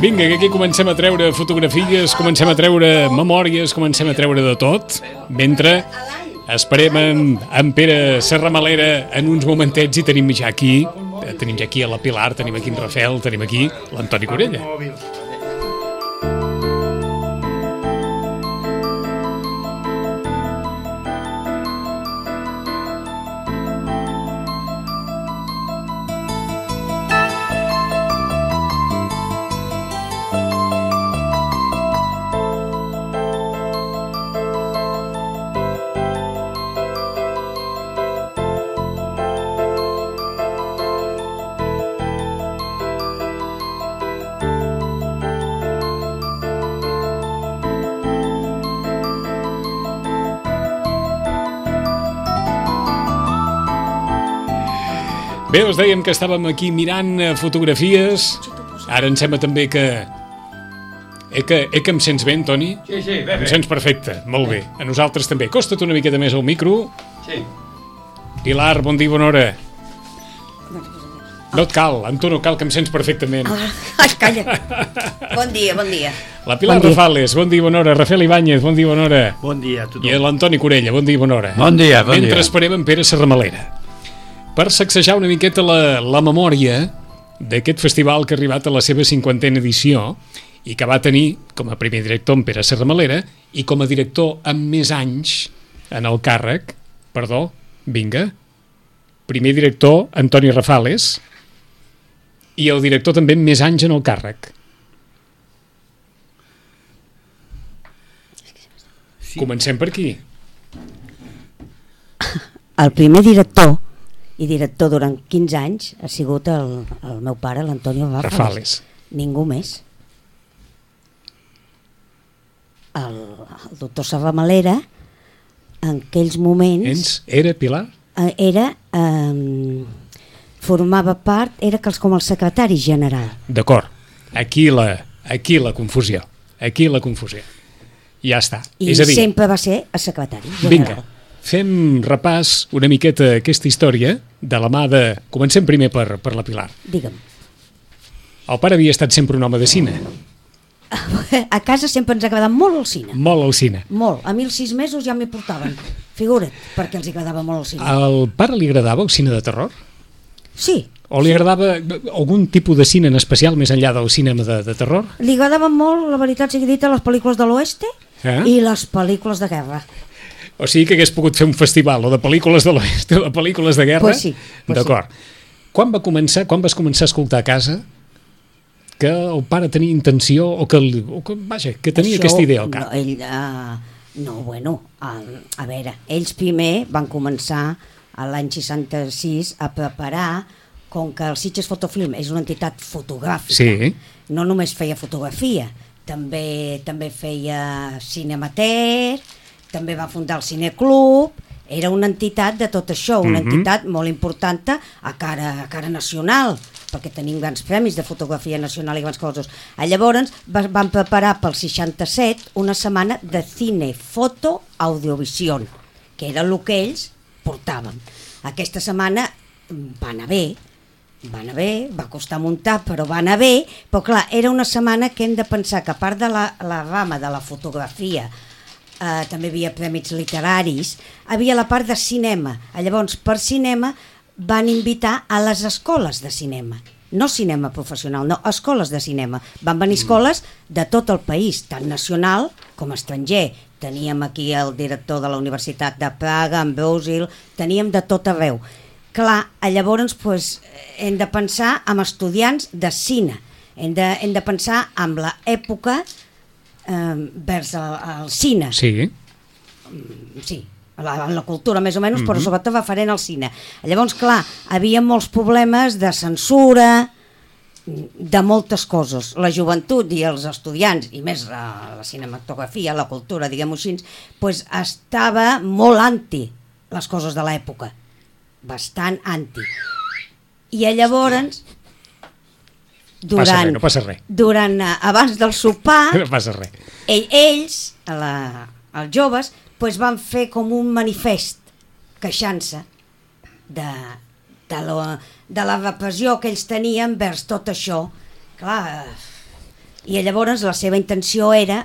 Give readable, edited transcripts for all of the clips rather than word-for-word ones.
Vinga, que aquí comencem a treure fotografies, comencem a treure memòries, comencem a treure de tot, mentre esperem en Pere Serramalera en uns momentets i tenim ja aquí a la Pilar, tenim aquí en Rafel, tenim aquí l'Antoni Corella. Bé, us dèiem que estàvem aquí mirant fotografies. Ara em sembla també que em sents bé, Toni? Sí, bé. Em sents perfecte, molt bé. A nosaltres també. Costa't una miqueta més al micro. Sí. Pilar, bon dia i bona hora. No et cal, amb tu no cal, que em sents perfectament. Ai, calla. Bon dia. La Pilar Rafales, bon dia i bona hora. Rafael Ibáñez, bon dia i bona hora. Bon dia a tothom. I l'Antoni Corella, bon dia i bona hora. Bon dia. Mentre esperem en Pere Serramalera, per sacsejar una miqueta la memòria d'aquest festival que ha arribat a la seva 50a edició i que va tenir com a primer director en Pere Serramalera i com a director amb més anys en el càrrec, primer director Antoni Rafales i el director també amb més anys en el càrrec. Sí. Comencem per aquí. El primer director i director durant 15 anys ha sigut el meu pare, l'Antonio Rafales. Ningú més. El doctor Serramalera en aquells moments era Pilar? Formava part, era com el secretari general. D'acord, aquí la confusió. Ja està. I sempre va ser el secretari general. Vinga, fem repàs una miqueta aquesta història de la mà de... Comencem primer per la Pilar. Digue'm. El pare havia estat sempre un home de cine. A casa sempre ens ha agradat molt el cine. Molt el cine. Molt. A mi els 6 mesos ja m'hi portaven. Figura't, perquè els agradava molt el cine. Al pare li agradava el cine de terror? Sí. O li agradava algun tipus de cine en especial més enllà del cinema de terror? Li agradaven molt, la veritat sigui dita, les pel·lícules de l'oeste i les pel·lícules de guerra. O sigui que hagués pogut fer un festival o de pel·lícules de l'oest o de pel·lícules de guerra? Pues sí. D'acord. Quan vas començar a escoltar a casa que el pare tenia intenció o que tenia aquesta idea al cap? A veure, ells primer van començar l'any 66 a preparar, com que el Sitges Fotofilm és una entitat fotogràfica, sí. No només feia fotografia, també feia cine amateur, també va fundar el Cineclub, era una entitat de tot això, una entitat molt important a cara nacional, perquè tenim grans premis de fotografia nacional i grans coses. Llavors van preparar pel 67 una setmana de cine, foto, audiovisión, que era el que ells portaven. Aquesta setmana va anar bé, va costar muntar, però va anar bé, però clar, era una setmana que hem de pensar que a part de la rama de la fotografia, també havia premis literaris, havia la part de cinema. Llavors, per cinema van invitar a les escoles de cinema, no cinema professional, no, escoles de cinema. Van venir escoles de tot el país, tant nacional com estranger. Teníem aquí el director de la Universitat de Praga, en Brusil, teníem de tot arreu. Clar, llavors hem de pensar en estudiants de cine, hem de pensar en l'època vers el cine. Sí. Sí, en la cultura més o menys, però sobretot referent al cine. Llavors, clar, havia molts problemes de censura, de moltes coses. La joventut i els estudiants, i més la cinematografia, la cultura, diguem-ho així, estava molt anti les coses de l'època, bastant anti. I llavors... No passa res. Abans del sopar, no passa res. Ells, els joves, van fer com un manifest queixant-se de la repressió que ells tenien vers tot això. Clar, I llavors la seva intenció era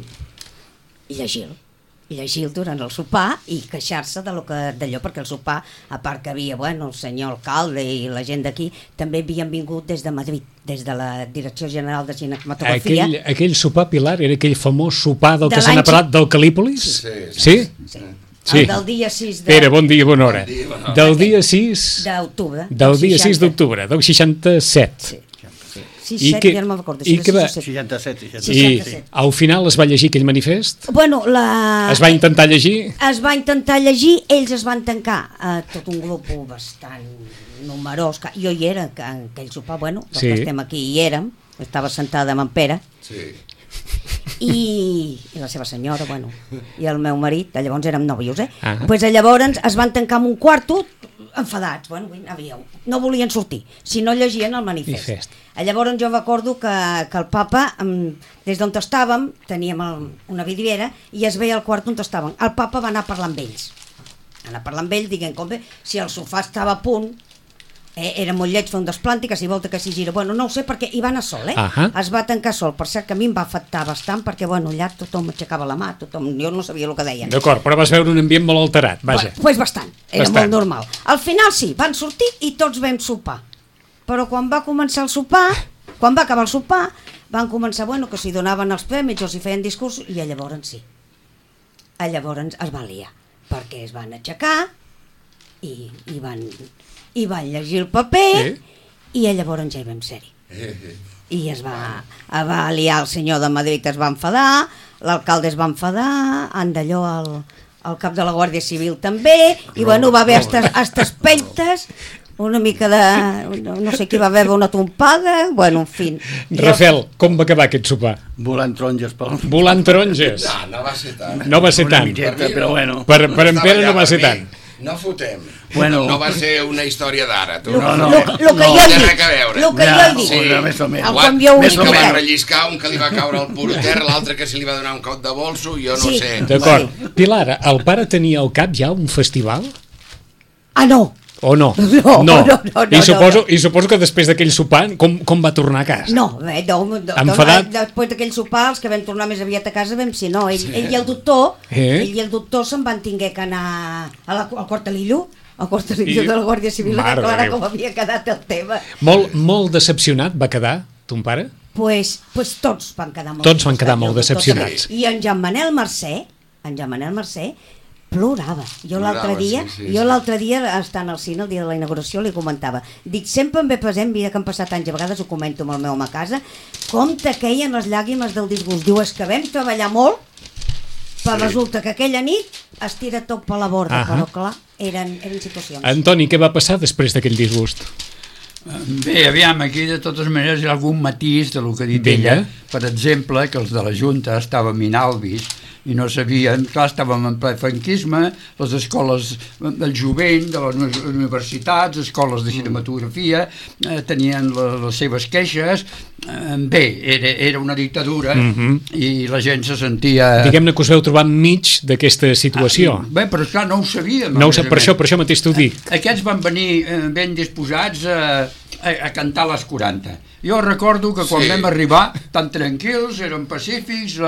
llegir durant el sopar i queixar-se d'allò, perquè el sopar, a part que havia, el senyor alcalde i la gent d'aquí, també havien vingut des de Madrid, des de la Direcció General de Cinematografia. Aquell sopar, Pilar, era aquell famós sopar del que s'ha parlat del Calípolis? Sí? Sí. El del dia 6 Pere, bon dia, bona hora. Del dia 6 d'octubre. Del dia 6 d'octubre, del 67. Sí, 7, ja no me'n recordo. 67. I al final es va llegir aquell manifest? Es va intentar llegir? Es va intentar llegir, ells es van tancar, tot un grup bastant numerós, jo hi era, en aquell sopar, dels que estem aquí hi érem, estava sentada amb en Pere, i la seva senyora, i el meu marit, llavors érem nòvios, llavors es van tancar en un quarto, enfadats, no volien sortir, si no llegien el manifest. Llavors jo recordo que el papa, des d'on estàvem, teníem una vidriera i es veia el quart on estàvem. El papa va anar a parlar amb ells. Diguem, si el sofà estava a punt, era molt lleig fer un desplanti, que si volta que s'hi gira, no ho sé, perquè hi va anar sol, es va tancar sol, per cert que a mi em va afectar bastant, perquè allà tothom aixecava la mà, jo no sabia el que deien. D'acord, però vas veure un ambient molt alterat, vaja. Pues bastant, era molt normal. Al final sí, van sortir i tots vam sopar, però quan va començar el sopar, quan va acabar el sopar, van començar, que s'hi donaven els premis o s'hi feien discursos, i llavors sí. Llavors es van liar, perquè es van aixecar i van llegir el paper i llavors ja hi vam ser-hi. I es va liar, el senyor de Madrid es va enfadar, l'alcalde es va enfadar, Andalló, el cap de la Guàrdia Civil també, i va haver hasta espeltes, una mica de... no sé qui va veure una trompada, en fi. Rafael, com va acabar aquest sopar? Volant taronges. Volant taronges? No va ser tant. No va ser tant. Però bueno. Per en Pere no va ser tant. No fotem. No va ser una història d'ara. No. El que jo he dit. Un que va relliscar, un que li va caure al porter, l'altre que se li va donar un cop de bolso, jo no sé. D'acord. Pilar, el pare tenia al cap ja un festival? No. O no? No. I suposo que després d'aquell sopar, com va tornar a casa? Enfadat? Després d'aquell sopar, els que vam tornar més aviat a casa vam ser, ell i el doctor se'n van tinguer que anar al quartelillo, de la Guàrdia Civil, a declarar com havia quedat el tema. Molt decepcionat va quedar ton pare? Pues tots van quedar molt decepcionats. I en Joan Manel Mercè plorava. Jo l'altre dia, estant al cine el dia de la inauguració, li comentava, dic, sempre em ve present, mira que han passat anys, a vegades ho comento amb el meu home a casa, com te queien les llàgrimes del disgust. Diu, és que vam treballar molt, però resulta que aquella nit es tira tot per la borda, però clar, eren situacions. Antoni, què va passar després d'aquell disgust? Bé, aviam, aquí de totes maneres hi ha algun matís del que ha dit ella. Per exemple, que els de la Junta estàvem inalvis i no sabien, clar, estàvem en ple franquisme, les escoles del jovent, de les universitats, escoles de cinematografia, tenien les seves queixes. Bé, era una dictadura i la gent se sentia... Diguem-ne que us veu trobar enmig d'aquesta situació. Bé, però clar, no ho sabíem. Per això mateix t'ho dic. Aquests van venir ben disposats a cantar les 40. Jo recordo que quan vam arribar tan tranquils, érem pacífics,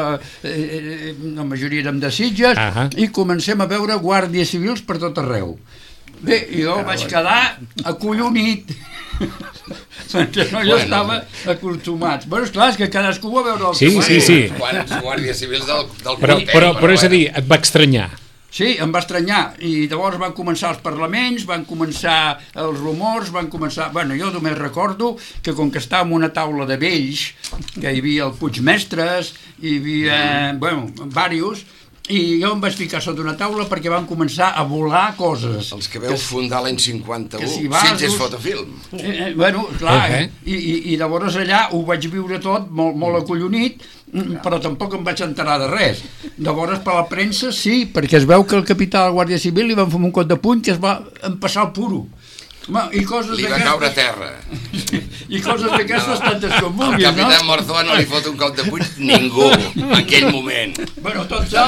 la majoria érem de Sitges, i comencem a veure guàrdies civils per tot arreu. Bé, jo vaig quedar acollonit, perquè jo estava acostumat. Però esclar, és que cadascú va veure el que va. Sí. Guàrdies civils del Però és a dir, et va estranyar. Sí, em va estranyar, i llavors van començar els parlaments, van començar els rumors, van començar... Bueno, jo només recordo que com que estàvem en una taula de vells, que hi havia el Puigmestres, hi havia, diversos, i jo em vaig ficar sota una taula perquè van començar a volar coses. Els que veu fundar l'any 51, Sitges Fotofilm. Clar, i llavors allà ho vaig viure tot molt acollonit, però tampoc em vaig enterar de res. Llavors per la premsa sí, perquè es veu que el capità de la Guàrdia Civil li van fer un cop de puny que es va empassar el puro. I coses li va caure a terra. I coses d'aquestes tantes com vulguis, Al capità Morzoa no li fot un cop de puny ningú en aquell moment. Bueno,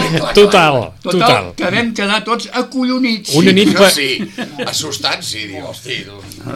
Total. que vam quedar tots acollonits. Una nit Jo sí, assustats, sí, diu, hosti, tu.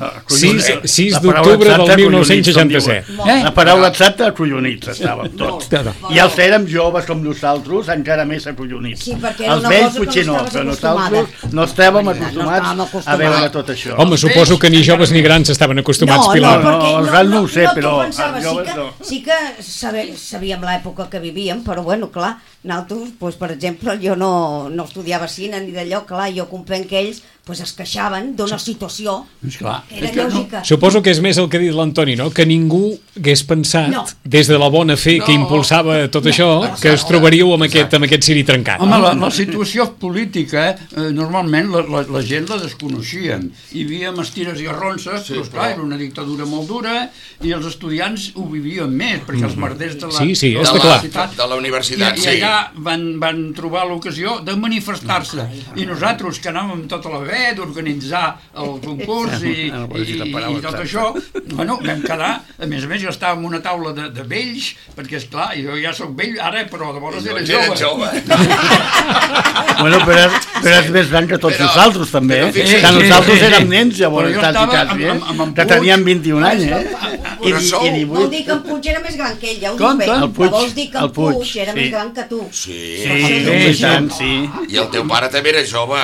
6 d'octubre del 1967. La paraula exacta, acollonits estàvem tots. I els que érem joves com nosaltres, encara més acollonits. Sí, perquè era Els una vells cosa que potser no no, estaves però acostumada. nosaltres no estàvem No estàvem acostumats a acostumats. veure tot això. Home, suposo que ni joves ni grans estaven acostumats, Pilar. perquè els grans no ho sé, però tu pensaves, els joves no. sí que sabíem l'època que vivíem, però bueno, clar, nosaltres, doncs, per exemple, jo no estudiava cine ni d'allò, clar, jo comprenc que ells es queixaven d'una situació Esclar, que era lògica. Suposo que és més el que ha dit l'Antoni, no? Que ningú hagués pensat, des de la bona fe que impulsava tot això, que es trobaríeu amb aquest ciri trencat. Home, la situació política, normalment la gent la desconeixien. Hi havia estires i arronses, però esclar, era una dictadura molt dura i els estudiants ho vivien més, perquè els merders de la universitat, de la universitat, i allà van trobar l'ocasió de manifestar-se. I nosaltres, que anàvem tota la vegada d'organitzar el concurs i tot això, bueno, vam quedar, a més, jo estava en una taula de vells, perquè esclar, jo ja soc vell ara, però de bones era jove. Bueno, però és més gran que tots nosaltres, també, que nosaltres érem nens, llavors, que teníem 21 anys, I 18. Vol dir que en Puig era més gran que ell, ja ho dic bé. Vols dir que en Puig era més gran que tu. Sí, sí. I el teu pare també era jove.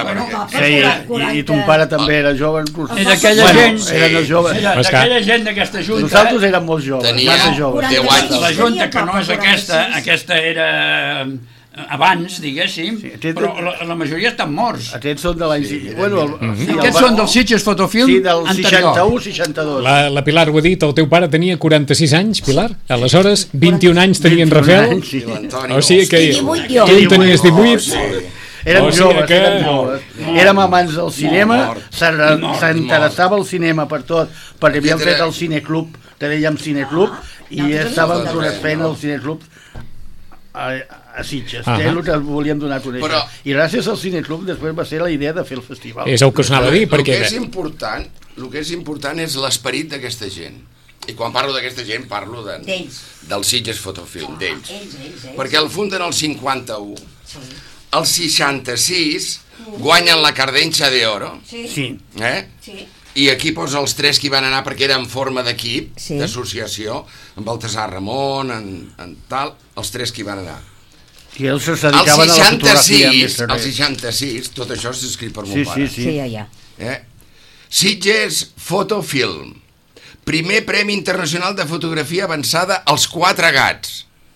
I ton pare també era jove. Era aquella gent, d'aquella gent d'aquesta junta. Nosaltres érem molt joves. Tenia 10 anys. La junta, que no és aquesta era abans, diguéssim, però la majoria estan morts. Aquests són de l'any... Aquests són del Sitges Fotofilm anterior. Sí, del 61-62. La Pilar ho ha dit, el teu pare tenia 46 anys, Pilar? Aleshores, 21 anys tenia en Rafael? O sigui que... Tu tenies 18? Érem joves. Érem amants del cinema, s'interessava el cinema per tot, perquè havíem fet el cineclub, que dèiem cineclub, i estàvem fent el cineclub a Sitges, que és el que volíem donar a conèixer. I gràcies al cineclub després va ser la idea de fer el festival. És el que us anava a dir, perquè... El que és important és l'esperit d'aquesta gent. I quan parlo d'aquesta gent parlo del Sitges Fotofilm, d'ells. Perquè el funden el 51, el 66 guanyen la Cardenxa d'Oro. Sí. I aquí posa els 3 que hi van anar perquè era en forma d'equip, d'associació, amb Baltasar Ramon, en tal, els 3 que hi van anar. I ells se dedicaven a la fotografia. El 66, tot això s'ha escrit per mon pare. Sí, ja. Sitges Fotofilm, primer Premi Internacional de Fotografia Avançada als 4 Gats.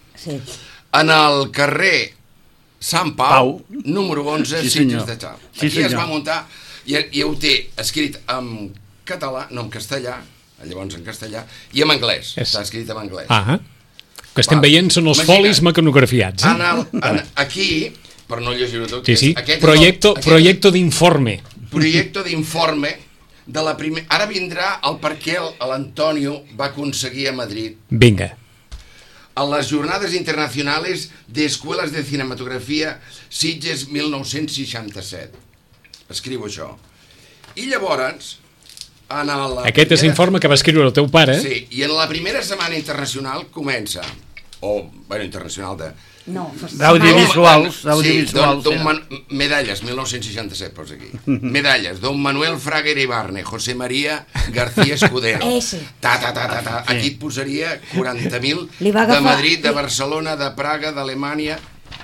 En el carrer Sant Pau, número 11, Sitges de Sal. Aquí es va muntar, i ho té escrit en català, no en castellà, llavors en castellà, i en anglès. Està escrit en anglès. Que estem veient són els folis mecanografiats. Aquí, per no llegir-ho tot, proyecto d'informe. Proyecto d'informe de la primera... Ara vindrà el per què l'Antonio va aconseguir a Madrid. Vinga. A les Jornades Internacionales de Escuelas de Cinematografia Sitges 1967. Escriu això. I llavors... Aquest és l'informe que va escriure el teu pare. Sí, i en la primera setmana internacional comença, internacional de... D'audiovisuals. Medalles, 1967, posa aquí. Medalles, Don Manuel Fraga Iribarne, José María García Escudero. Aquí et posaria 40.000 de Madrid, de Barcelona, de Praga, d'Alemanya...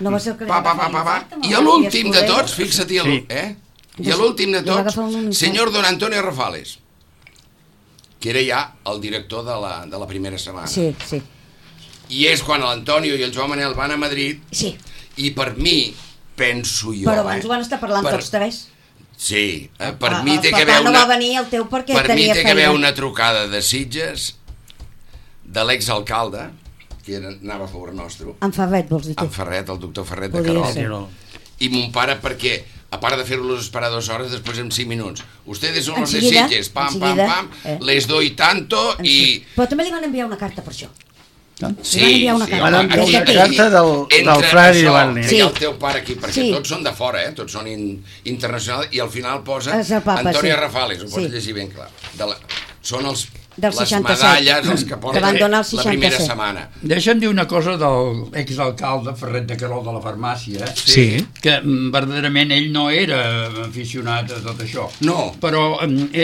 I a l'últim de tots, fixa't-hi, i a l'últim de tots, senyor Don Antonio Rafales, que era ja el director de la primera setmana. Sí. I és quan l'Antonio i el Joan Manel van a Madrid, i per mi, penso jo... Però abans ho van estar parlant tots 3. Sí, per mi té que haver no va venir el teu perquè tenia feina. Per mi té que haver una trucada de Sitges, de l'exalcalde, que anava a favor nostre. En Ferret, vols dir tu? En Ferret, el doctor Ferret de Carol. I mon pare, perquè... a part de fer-los esperar 2 hores, després en 5 minuts. Ustedes son los de Sitges, pam, les doy tanto, i... Però també li van enviar una carta per això. Sí, van enviar una Van carta. enviar una carta del Frare Ibarne. Hi ha el teu pare aquí, perquè Sí. tots són de fora, tots són internacionals, i al final posa És el papa, Antonio sí. Rafales, ho pots Sí. llegir ben clar. Són Del les 67. medalles, els que Que posen van donar el la primera 67. setmana. Deixa'm dir una cosa del exalcalde Ferret de Querol de la farmàcia, Sí. que verdaderament ell no era aficionat a tot això. No. Però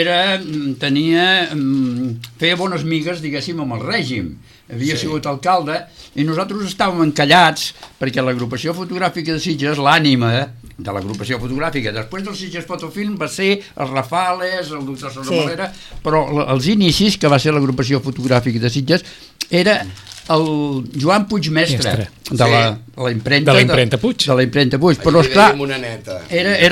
feia bones migues, diguéssim, amb el règim. Havia sigut alcalde i nosaltres estàvem encallats perquè l'agrupació fotogràfica de Sitges, l'ànima de l'agrupació fotogràfica, després del Sitges Fotofilm va ser els Rafales, el doctor Serramalera, però els inicis, que va ser l'agrupació fotogràfica de Sitges, era el Joan Puigmestre de la impremta De la impremta Puig. de la impremta Puig, però Allí esclar dèiem una neta.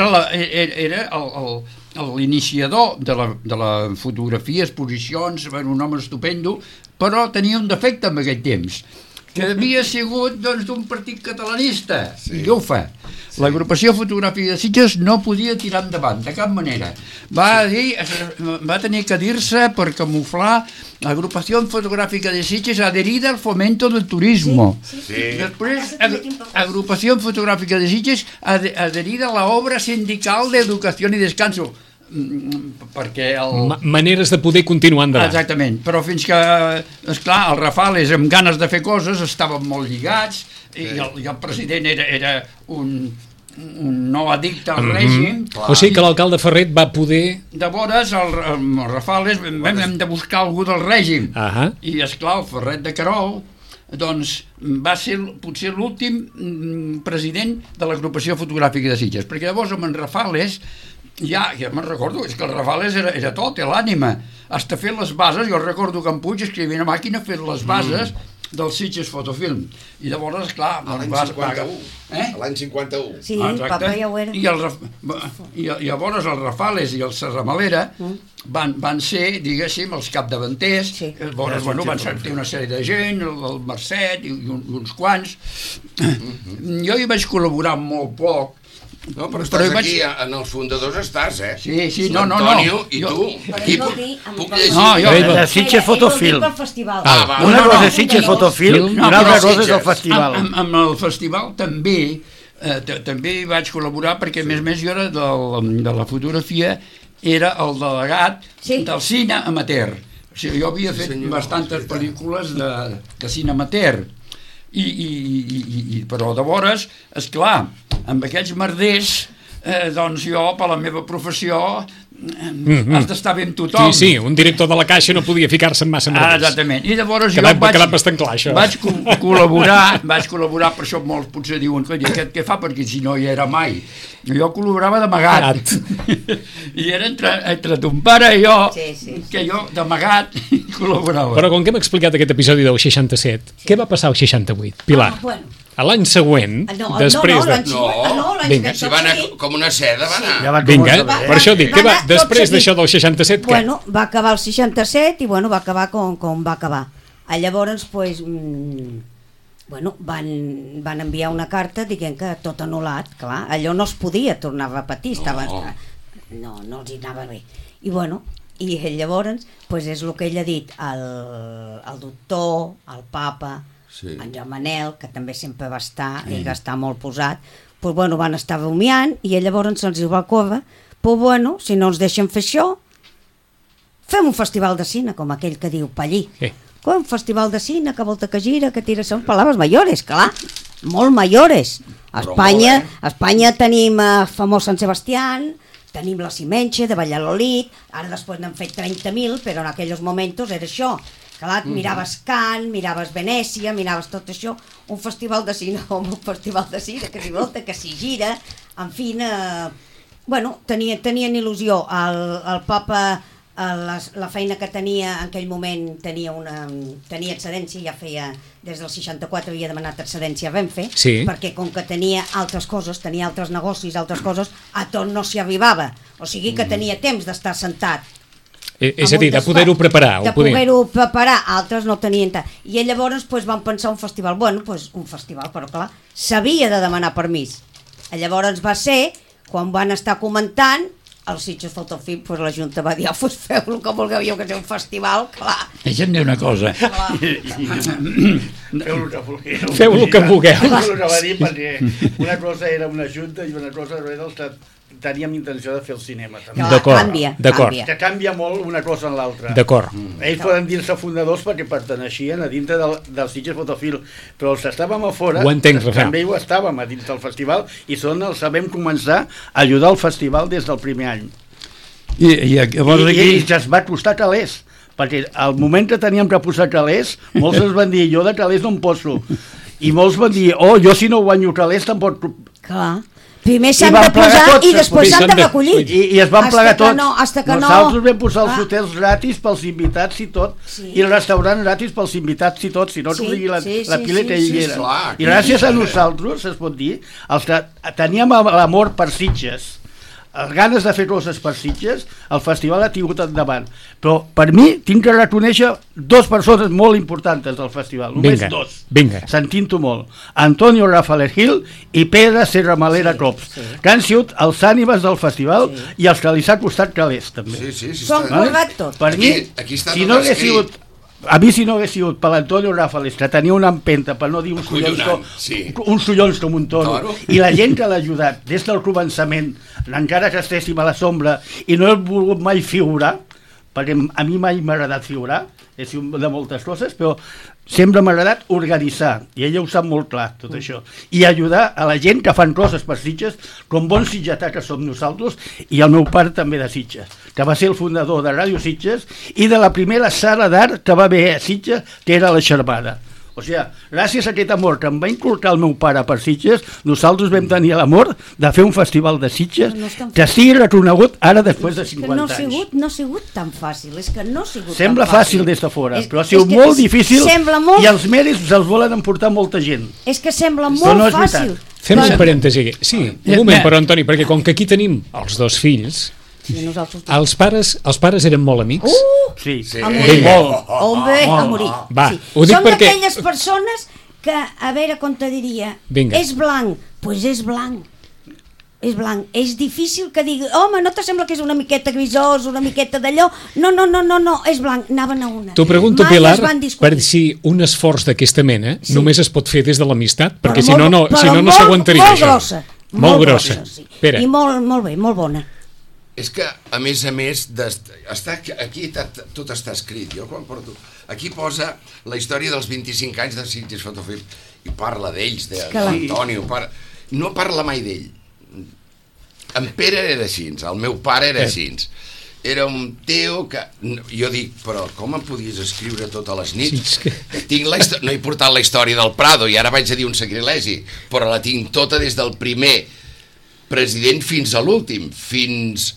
era l'iniciador de la fotografia, exposicions, un home estupendo, però tenia un defecte en aquell temps, que havia sigut doncs, d'un partit catalanista, i què ho fa? L'agrupació fotogràfica de Sitges no podia tirar endavant, de cap manera. Va tenir que dir-se per camuflar l'agrupació fotogràfica de Sitges adherida al fomento del turismo. Després, agrupació fotogràfica de Sitges adherida a la obra sindical d'educació i descanso, perquè Maneres de poder continuar endavant. Exactament, però fins que, esclar, els Rafales amb ganes de fer coses estaven molt lligats i el president era un no addicte al règim. O sigui que l'alcalde Ferret va poder... Llavors, els Rafales hem de buscar algú del règim. I, esclar, el Ferret de Querol doncs va ser potser l'últim president de l'agrupació fotogràfica de Sitges, perquè llavors amb en Rafales ja me'n recordo, és que el Rafales era tot, l'ànima, hasta fer les bases. Jo recordo que en Puig escrivia a màquina fent les bases del Sitges Fotofilm, i llavors, esclar, l'any 51. L'any 51. Sí, papa ja ho era. I llavors els Rafales i el Serramalera van ser, diguéssim, els capdavanters. Llavors, van sortir una sèrie de gent, el Mercet i uns quants. Jo hi vaig col·laborar molt poc. No, però estàs aquí, en els fundadors estàs, Sí, no. L'Antonio i tu. Aquí puc llegir. De Sitges Fotofilm. Una cosa és Sitges Fotofilm i una altra cosa és el festival. Amb el festival també vaig col·laborar, perquè a més jo era de la fotografia, era el delegat del cine amateur. O sigui, jo havia fet bastantes pel·lícules de cine amateur. Però llavors, esclar, amb aquells merders, doncs jo, per la meva professió, has d'estar bé amb tothom. Sí, un director de la Caixa no podia ficar-se en massa merders. Exactament. I llavors jo quedat bastant clar, això. Vaig col·laborar, per això molts potser diuen, aquest què fa? Perquè si no hi era mai. Jo col·laborava d'amagat. I era entre ton pare i jo, que jo d'amagat col·laborava. Però com que hem explicat aquest episodi del 67, què va passar al 68, Pilar? A l'any següent, després de... Vinga, si va anar com una seda, va anar. Vinga, per això dic, després d'això del 67, què? Bueno, va acabar el 67 i va acabar com va acabar. Llavors, van enviar una carta dient que tot anul·lat, clar, allò no es podia tornar a repetir, no els hi anava bé. I llavors, és el que ell ha dit, el doctor, el papa, en Joan Manel, que també sempre va estar, ell va estar molt posat, van estar rumiant i llavors se'ls va córrer, si no ens deixen fer això, fem un festival de cine, com aquell que diu Pallí. Un festival de cine que volta que gira, que tira, són paraules mayores, clar, molt mayores. A Espanya tenim famós Sant Sebastián, tenim la Cimenche de Valladolid, ara després n'han fet 30.000, però en aquells moments era això. Clar, miraves Cannes, miraves Venècia, miraves tot això, un festival de cine, que s'hi volta, que s'hi gira, en fi, tenien il·lusió. El papa, la feina que tenia en aquell moment, tenia excedència, ja feia, des del 64 havia demanat excedència a Renfe, perquè com que tenia altres coses, tenia altres negocis, altres coses, a tot no s'hi arribava, o sigui que tenia temps d'estar sentat. És a dir, de poder-ho preparar. De poder-ho preparar, altres no tenien tant. I llavors van pensar un festival. Un festival, però clar, s'havia de demanar permís. Llavors va ser, quan van estar comentant, el Sitges Fotofilm, doncs la Junta va dir, pues feu-lo com vulgueu, que és un festival, clar. Deixa'm dir una cosa. Feu-lo que vulgueu. Feu-lo que vulgueu. Feu-lo que va dir, perquè una cosa era una junta i una cosa era els que teníem intenció de fer el cinema. També. D'acord. Que canvia molt una cosa en l'altra. D'acord. Ells poden dir-se fundadors perquè perteneixien a dintre del Sitges Fotofilm, però els que estàvem a fora també ho estàvem a dins del festival i són els que vam començar a ajudar el festival des del primer any. I es va costar calés, perquè al moment que teníem que posar calés, molts ens van dir, jo de calés no em poso, i molts van dir, jo si no guanyo calés tampoc... Clar. Primer s'han de posar i després s'han de recollir. I es van plegar tots. Nosaltres vam posar els hotels gratis pels invitats i tot, i el restaurant gratis pels invitats i tot, si no t'ho digui la pileta hi era. I gràcies a nosaltres, es pot dir, els que teníem l'amor per Sitges, les ganes de fer coses per Sitges, el festival ha tingut endavant. Però per mi tinc que reconèixer dues persones molt importants del festival, només dos, sentint-ho molt, Antonio Rafael Gil i Pedro Serramalera Cops, que han sigut els ànimes del festival i els que li s'ha costat calés també. Són correctos. Per mi, si no hagués sigut... A mi si no hagués sigut per l'Antonio Rafael, que tenia una empenta, per no dir uns collons com un toro, i la gent que l'ha ajudat des del començament, encara que estéssim a la sombra, i no he volgut mai figurar, perquè a mi mai m'ha agradat figurar, he sigut de moltes coses, però sempre m'ha agradat organitzar, i ella ho sap molt clar, tot això, i ajudar a la gent que fan coses per Sitges, com bons sitgetà que som nosaltres, i el meu pare també de Sitges, que va ser el fundador de Ràdio Sitges i de la primera sala d'art que va haver a Sitges, que era la Xervada. O sigui, gràcies a aquest amor que em va inculcar el meu pare per Sitges, nosaltres vam tenir l'amor de fer un festival de Sitges que sigui reconegut ara després de 50 anys. No ha sigut tan fàcil, és que no ha sigut tan fàcil. Sembla fàcil des de fora, però ha sigut molt difícil i els mèrits els volen emportar molta gent. És que sembla molt fàcil. Fem un parèntesi. Sí, un moment, però, Antoni, perquè com que aquí tenim els dos fills, els pares eren molt amics? Sí. A morir. Home, a morir. Són d'aquelles persones que, a veure com te diria, és blanc, doncs és blanc. És blanc. És difícil que digui, home, no te sembla que és una miqueta grisós, una miqueta d'allò? No, és blanc. Anaven a una. T'ho pregunto, Pilar, per si un esforç d'aquesta mena només es pot fer des de l'amistat, perquè si no, no s'aguantaria això. Molt grossa. I molt bé, molt bona. És que, a més, aquí tot està escrit. Jo quan porto... Aquí posa la història dels 25 anys de Sitges Fotofilm i parla d'ells, de l'Antonio. No parla mai d'ell. En Pere era així, el meu pare era així. Era un tio que... Jo dic, però com em podies escriure totes les nits? No he portat la història del Prado i ara vaig a dir un sacrilegi, però la tinc tota des del primer president fins a l'últim, fins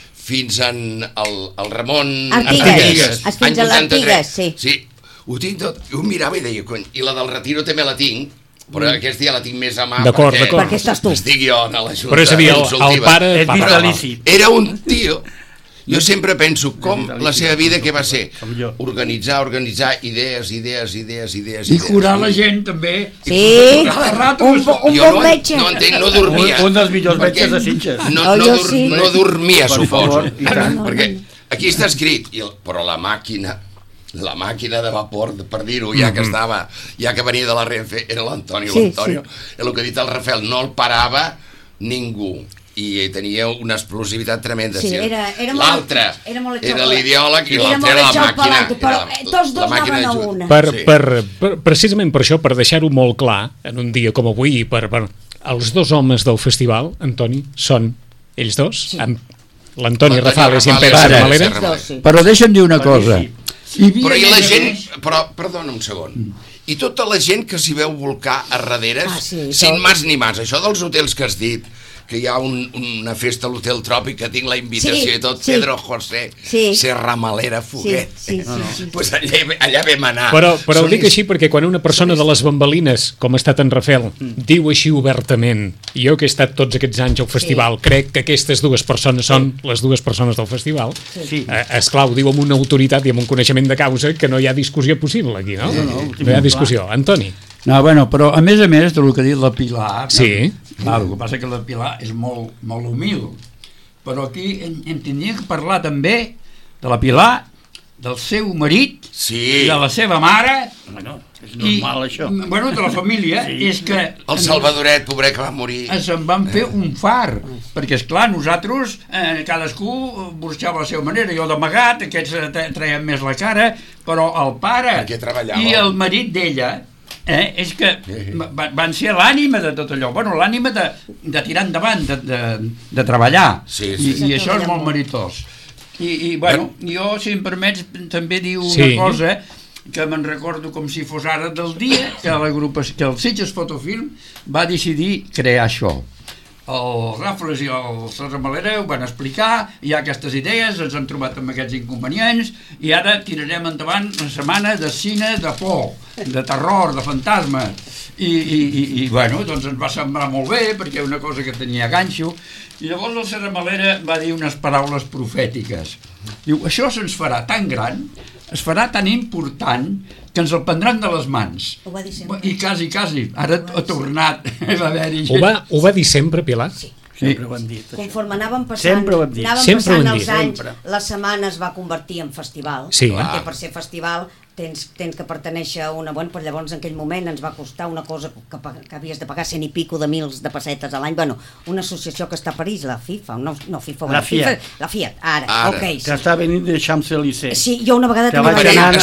al Ramon Artigas. Fins a l'Artigas, sí. Sí, ho tinc tot. Ho mirava i deia, i la del Retiro també la tinc, però aquesta ja la tinc més a mà perquè estàs tu. Estic jo a la Junta. Però és a dir, el pare... Era un tio... Jo sempre penso com la seva vida què va ser? Organitzar idees. I curar la gent també. Sí, un bon metge. No entenc, no dormia. Un dels millors metges de Sitges. No dormia, suposo. Perquè aquí està escrit, però la màquina de vapor, per dir-ho, ja que venia de la Renfe, era l'Antonio. El que ha dit el Rafael, no el parava ningú. I tenia una explosivitat tremenda. L'altre era l'ideòleg i l'altre era la màquina. Tots dos anaven a una. Precisament per això, per deixar-ho molt clar, en un dia com avui, els dos homes del festival, Antoni, són ells dos, l'Antoni Rafales i en Pere Serramalera. Però deixa'm dir una cosa. Però i la gent... Perdona un segon. I tota la gent que s'hi veu volcar a darrere, sin más ni más. Això dels hotels que has dit, que hi ha una festa a l'Hotel Tròpic, que tinc la invitació i tot, Pedro José Serramalera Foguet. Pues allà vam anar. Però ho dic així perquè quan una persona de les bambalines, com ha estat en Rafael, diu així obertament, jo que he estat tots aquests anys al festival, crec que aquestes dues persones són les dues persones del festival, esclar, ho diu amb una autoritat i amb un coneixement de causa que no hi ha discussió possible aquí, no? No hi ha discussió. Antoni? No, bueno, però a més del que ha dit la Pilar, sí. Clar, el que passa que la Pilar és molt humil, però aquí em tindria que parlar també de la Pilar, del seu marit, sí, de la seva mare... Bueno, és normal, això. Bueno, de la família, sí. És que... El Salvadoret, pobret, que va morir. Se'n van fer un far, perquè, esclar, nosaltres, cadascú burxava a la seva manera, jo d'amagat, aquests treien més la cara, però el pare i el marit d'ella, és que van ser l'ànima de tot allò, bueno, l'ànima de tirar endavant, de treballar, i això és molt meritós. I bueno, jo, si em permets, també diu una cosa que me'n recordo com si fos ara del dia que el Sitges Fotofilm va decidir crear això. El Ràfoles i el Serramalera ho van explicar, hi ha aquestes idees, ens hem trobat amb aquests inconvenients i ara tirarem endavant una setmana de cine de por, de terror, de fantasma. I bueno, doncs ens va semblar molt bé perquè una cosa que tenia ganxo. I llavors el Serramalera va dir unes paraules profètiques. Diu, això se'ns farà tan gran, es farà tan important, que ens el prendran de les mans. Ho va dir sempre. I quasi, ara ha tornat a haver-hi... Ho va dir sempre, Pilar? Sí. Sempre ho hem dit. Conforme anàvem passant els anys, la setmana es va convertir en festival, perquè per ser festival tens que pertenèixer a una... Bueno, però llavors en aquell moment ens va costar una cosa que havies de pagar 100 i pico de mils de pessetes a l'any, bueno, una associació que està a París, la FIFA, la Fiat, ara. Okay, que està venint de Champs-Élysées. Sí, jo una vegada que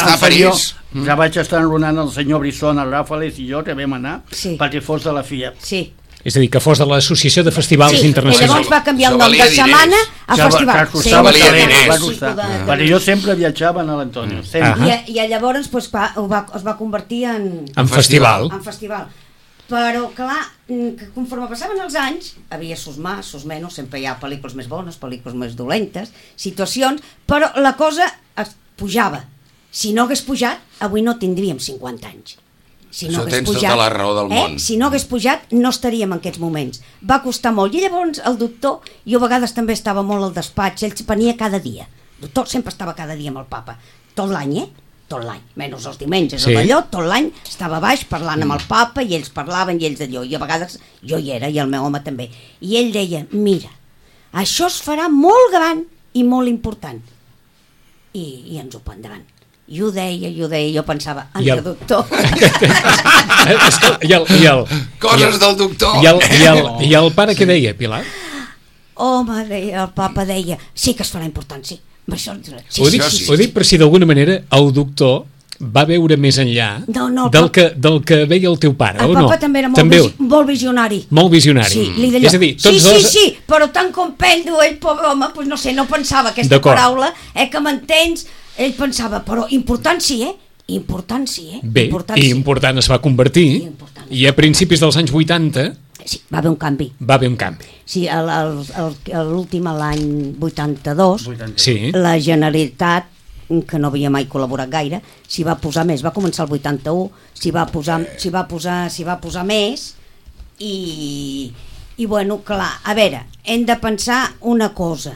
vaig estar enrunant el senyor Brisson, el Ràfoles i jo, que vam anar, perquè fos de la Fiat. Sí. És a dir, que fos de l'Associació de Festivals Internacionals. I llavors va canviar el nom de setmana a festival. Va costar. Perquè jo sempre viatjava a l'Antonio. I llavors es va convertir en festival. Però, clar, conforme passaven els anys, havia sus más, sus menos, sempre hi ha pel·lícules més bones, pel·lícules més dolentes, situacions, però la cosa es pujava. Si no hagués pujat, avui no tindríem 50 anys. Si no tens tota la raó del món. Si no hagués pujat, no estaríem en aquests moments. Va costar molt. I llavors el doctor, jo a vegades també estava molt al despatx, ell venia cada dia. El doctor sempre estava cada dia amb el papa. Tot l'any, tot l'any, menys els diumenges, allò, tot l'any estava baix parlant amb el papa i ells parlaven i ells d'allò. I a vegades jo hi era i el meu home també. I ell deia, mira, això es farà molt gran i molt important. I ens ho prendran. I ho deia, jo pensava, el doctor. Coses del doctor. I el pare què deia, Pilar? Home, el papa deia, sí que es farà important, sí. Ho dic per si d'alguna manera el doctor va veure més enllà del que veia el teu pare, o no? El papa també era molt visionari. Molt visionari. És a dir, sí, però tant com prendo ell, pobre home, no sé, no pensava aquesta paraula, que m'entens. Ell pensava, però important sí, Important sí, Bé, i important es va convertir, i a principis dels anys 80... Sí, va haver un canvi. Sí, l'últim, l'any 82, la Generalitat, que no havia mai col·laborat gaire, s'hi va posar més, va començar el 81, s'hi va posar més, i bueno, clar, a veure, hem de pensar una cosa.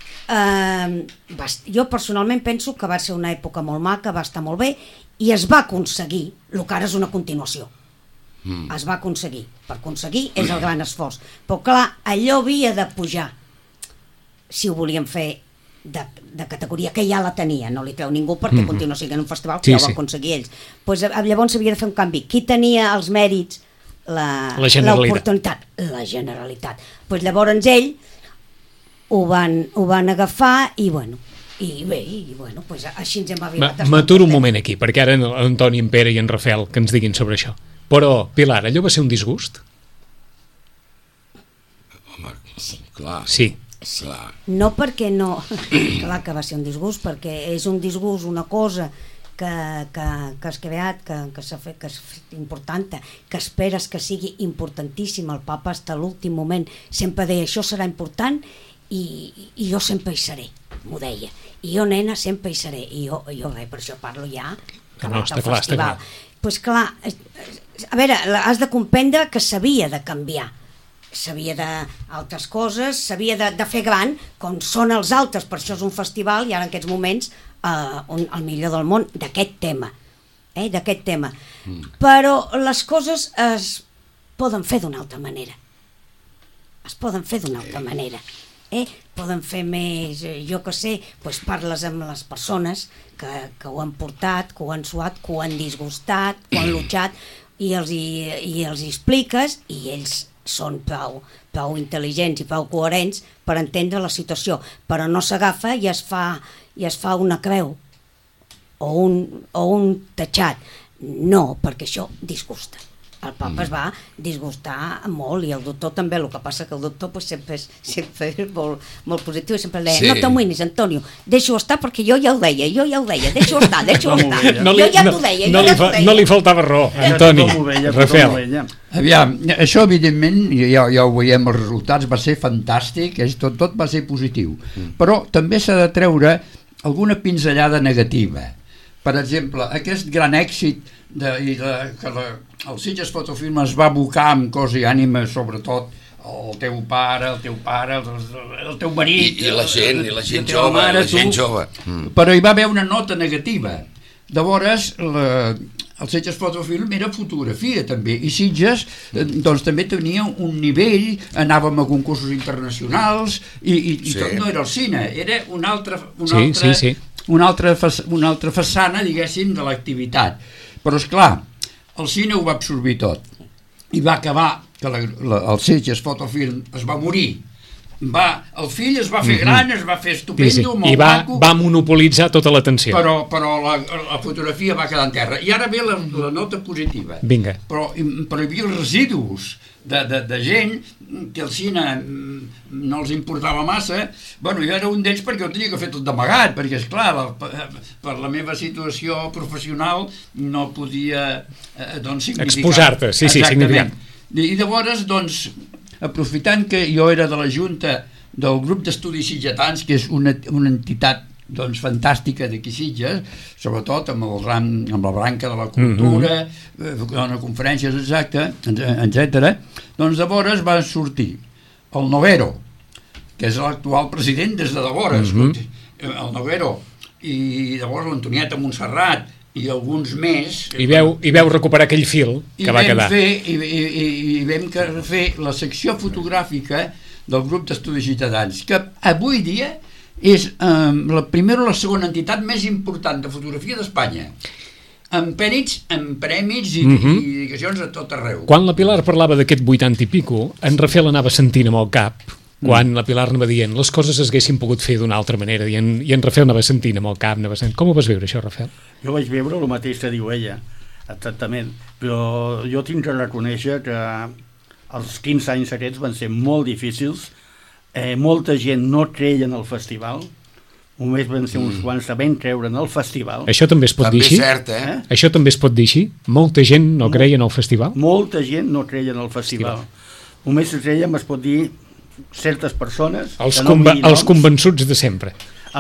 Jo personalment penso que va ser una època molt maca, va estar molt bé i es va aconseguir el que ara és una continuació. Es va aconseguir. Per aconseguir és el gran esforç. Però clar, allò havia de pujar si ho volíem fer de categoria, que ja la tenia, no li creu ningú perquè continua sent un festival que ja ho va aconseguir ells. Llavors s'havia de fer un canvi. Qui tenia els mèrits? L'oportunitat. La Generalitat. Llavors ell ho van agafar i bueno, així ens hem arribat. M'aturo un moment aquí, perquè ara Antoni, en Pere i en Rafael que ens diguin sobre això. Però, Pilar, allò va ser un disgust? Home, clar. Sí. No perquè no... Clar que va ser un disgust, perquè és un disgust, una cosa que has creat, que s'ha fet, que és important, que esperes que sigui importantíssim. El papa fins a l'últim moment sempre deia això serà important i jo sempre hi seré, m'ho deia. I jo, nena, sempre hi seré. I jo per això parlo ja del festival. Doncs clar, a veure, has de comprendre que s'havia de canviar. S'havia d'altres coses, s'havia de fer gran, com són els altres, per això és un festival i ara en aquests moments el millor del món d'aquest tema. Però les coses es poden fer d'una altra manera. poden fer més, jo que sé, doncs parles amb les persones que ho han portat, que ho han suat, que ho han disgustat, que ho han luchat, i els expliques, i ells són prou intel·ligents i prou coherents per entendre la situació, però no s'agafa i es fa una creu o un tatxat. No, perquè això disgusta. El papa es va disgustar molt, i el doctor també. El que passa que el doctor sempre és molt positiu, sempre deia, no t'amoïnis, Antonio, deixo estar perquè jo ja ho deia, deixo estar. Jo ja t'ho deia. No li faltava raó, Antoni. Rafael. Aviam, això evidentment, ja ho veiem, els resultats, va ser fantàstic, tot va ser positiu, però també s'ha de treure alguna pinzellada negativa. Per exemple, aquest gran èxit que el Sitges Fotofilm es va abocar amb cos i ànima, sobretot el teu pare, el teu marit, i la gent jove. Però hi va haver una nota negativa. Llavors, el Sitges Fotofilm era fotografia també, i Sitges doncs també tenia un nivell, anàvem a concursos internacionals i tot no era el cine, era una altra façana, diguéssim, de l'activitat. Però esclar, el cine ho va absorbir tot i va acabar que el Sitges Fotofilm es va morir. El fill es va fer gran, es va fer estupendo, molt maco, va monopolitzar tota l'atenció, però la fotografia va quedar en terra. I ara ve la nota positiva. Vinga. Però hi havia els residus de gent que el cine no els importava massa. Bueno, jo era un d'ells perquè ho tenia que fer tot d'amagat, perquè esclar, per la meva situació professional no podia significar... Exposar-te, significant. I llavors, doncs, aprofitant que jo era de la Junta del grup d'estudis sitgetans, que és una entitat fantàstica d'aquí Sitges, sobretot amb la branca de la cultura, dona conferències, etc. Doncs llavors va sortir el Noguero, que és l'actual president des de llavors, el Noguero, i llavors l'Antonieta Montserrat, i alguns més... I veu recuperar aquell fil que va quedar. I vam fer la secció fotogràfica del grup d'estudis ciutadans, que avui dia és la primera o la segona entitat més important de fotografia d'Espanya, amb prèmits i dedicacions a tot arreu. Quan la Pilar parlava d'aquest 80 i pico, en Rafael anava sentint amb el cap, quan la Pilar anava dient les coses es haguessin pogut fer d'una altra manera, i en Rafael anava sentint amb el cap, Com ho vas veure, això, Rafael? Jo vaig veure el mateix que diu ella, exactament, però jo tinc que reconèixer que els 15 anys aquests van ser molt difícils, molta gent no creia en el festival, només van ser uns quants que van creure en el festival. Això també es pot dir així? Cert, Això també es pot dir així? Molta gent no creia en el festival? Molta gent no creia en el festival. Només creiem, es pot dir, certes persones... Els convençuts de sempre.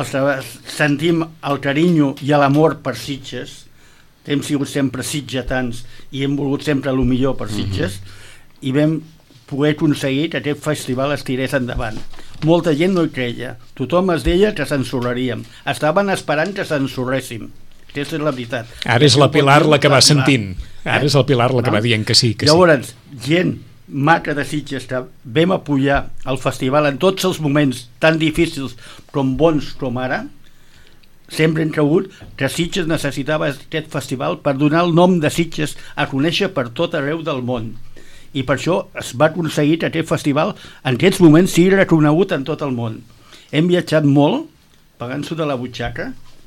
Sentim el carinyo i l'amor per Sitges, hem sigut sempre sitgetans i hem volgut sempre el millor per Sitges, i vam poder aconseguir que aquest festival es tirés endavant. Molta gent no hi creia, tothom es deia que s'ensorraríem, estaven esperant que s'ensorréssim. Aquesta és la veritat. Ara és la Pilar la que va sentint, ara és la Pilar la que va dient que sí. Llavors, gent maca de Sitges que vam apoyar el festival en tots els moments tan difícils com bons com ara, sempre hem cregut que Sitges necessitava aquest festival per donar el nom de Sitges a conèixer per tot arreu del món, i per això es va aconseguir que aquest festival en aquests moments sigui reconegut en tot el món. Hem viatjat molt pagant-s'ho de la butxaca,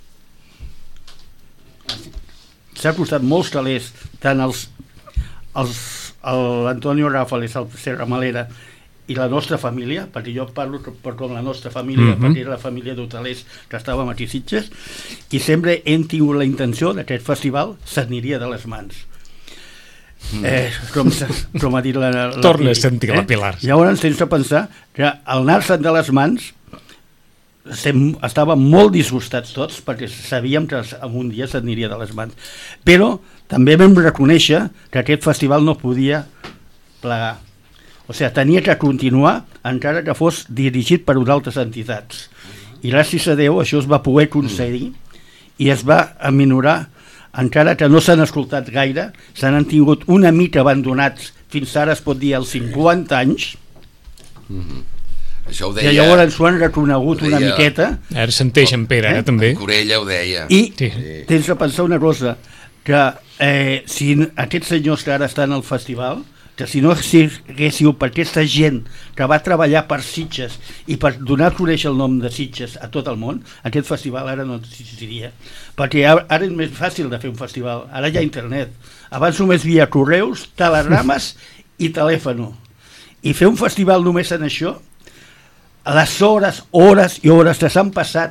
s'ha costat molts calés, tant l'Antonio Rafales, el Serra Malera, i la nostra família, perquè jo parlo per com la nostra família, perquè era la família d'hotelers que estàvem aquí a Sitges, i sempre hem tingut la intenció que aquest festival s'aniria de les mans. Com ha dit la torna a sentir la Pilar. Llavors, sense pensar que al anar-se'n de les mans estàvem molt disgustats tots, perquè sabíem que un dia s'aniria de les mans, però també vam reconèixer que aquest festival no podia plegar, o sigui, tenia que continuar encara que fos dirigit per altres entitats, i gràcies a Déu això es va poder aconseguir i es va aminorar, encara que no s'han escoltat gaire, se n'han tingut una mica abandonats fins ara, es pot dir, als 50 anys. Això ho I deia... llavors s'ho han reconegut una miqueta. Ara senteix en Pere, també. Corella ho deia. I Sí. tens de pensar una cosa, que si aquests senyors que ara estan al festival, que si no haguéssiu per aquesta gent que va treballar per Sitges i per donar a conèixer el nom de Sitges a tot el món, aquest festival ara no existiria. Perquè ara és més fàcil de fer un festival, ara hi ha internet. Abans només hi havia correus, telegrames i telèfon. I fer un festival només en això, a les hores i hores que s'han passat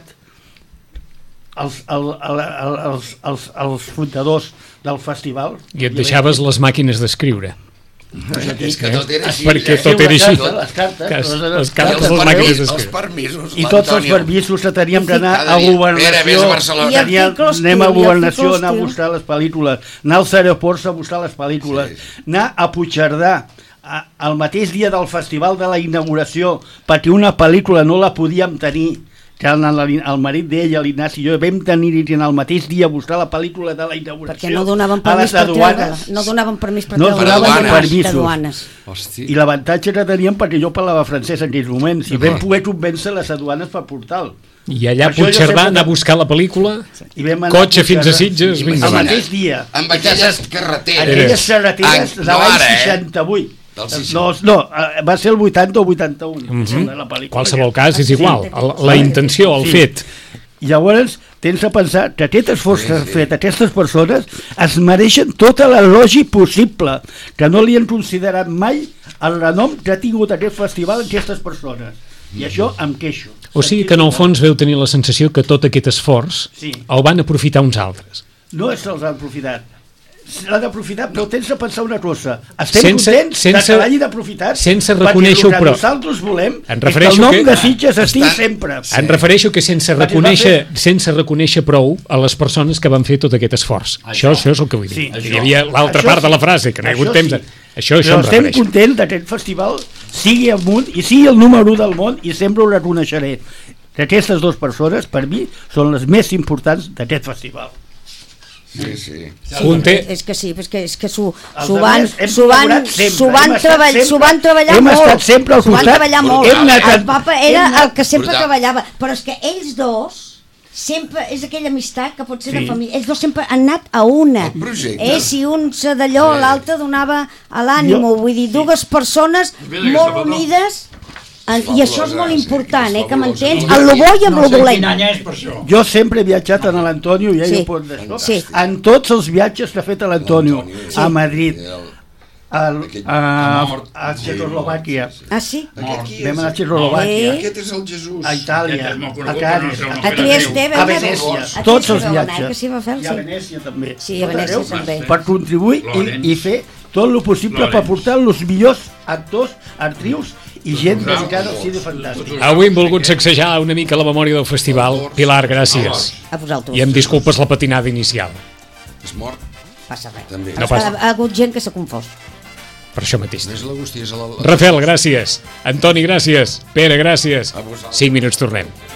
els fundadors del festival... I et deixaves les màquines d'escriure. És que tot era així. Perquè tot era així. Les cartes, les màquines Els d'escriure. permisos. i tots els permisos que teníem que anar a governació, anem a governació, anar a buscar les pel·lícules, anar als aeroports a buscar les pel·lícules, anar a Puigcerdà el mateix dia del festival de la inauguració, perquè una pel·lícula no la podíem tenir, que el marit d'ella, l'Ignasi i jo, vam tenir el mateix dia a buscar la pel·lícula de la inauguració. Perquè no donaven permís per treure-la. No donaven permís per treure-la. I l'avantatge que teníem, perquè jo parlava francès en aquells moments, i vam poder convèncer les aduanes per portal. I allà a Puigcerdà anar a buscar la pel·lícula, cotxe fins a Sitges, vinga. El mateix dia. Amb aquelles carreteres. Aquelles carreteres de l'any 68. No, va ser el 80 o 81 de la pel·lícula. Qualsevol cas és igual, la intenció, el fet. Llavors tens de pensar que aquest esforç que han fet aquestes persones es mereixen tota l'elogi possible, que no li han considerat mai el renom que ha tingut aquest festival en aquestes persones, i això em queixo. O sigui que en el fons veu tenir la sensació que tot aquest esforç el van aprofitar uns altres. No és que els han aprofitat, l'han d'aprofitar, però tens de pensar una cosa, estem contents que l'hagin aprofitat, sense reconèixer-ho, perquè el que nosaltres volem és que el nom de Sitges estigui sempre. Em refereixo que sense reconèixer prou a les persones que van fer tot aquest esforç. Això és el que vull dir. Hi havia l'altra part de la frase, que no hi ha hagut temps. Això em refereixo. Estem contents que aquest festival sigui al món i sigui el número 1 del món, i sempre ho reconeixeré. Que aquestes dues persones, per mi, són les més importants d'aquest festival. Sí. És que sí, és que s'ho van treballar hem molt. Estat sempre al costat. El papa era el que sempre treballava, però és que ells dos sempre és aquella amistat que pot ser de família. Ells dos sempre han anat a una. Si un d'allò, l'altre donava a l'ànimo. Vull dir, dues persones molt unides. I això és molt important, que m'entens? En lo bo i en lo dolent. Jo sempre he viatjat amb l'Antonio, i ell ho pot dir. En tots els viatges que ha fet l'Antonio, a Madrid, a Txecoslovàquia. Ah, sí? Vam anar a Txecoslovàquia. Aquest és el Jesús. A Itàlia, a Canes, a Trieste, a Venècia. Tots els viatges. I a Venècia també. Sí, a Venècia també. Per contribuir i fer tot el possible per portar els millors actors, actrius i gent dedicada al cine fantàstic. Avui hem volgut sacsejar una mica la memòria del festival. Pilar, gràcies. A vosaltres. I em disculpes la patinada inicial. És mort. Passa res. No passa. Ha hagut gent que s'ha confós. Per això mateix. És l'Agustí, és Rafael, gràcies. Antoni, gràcies. Pere, gràcies. 5 minuts, tornem.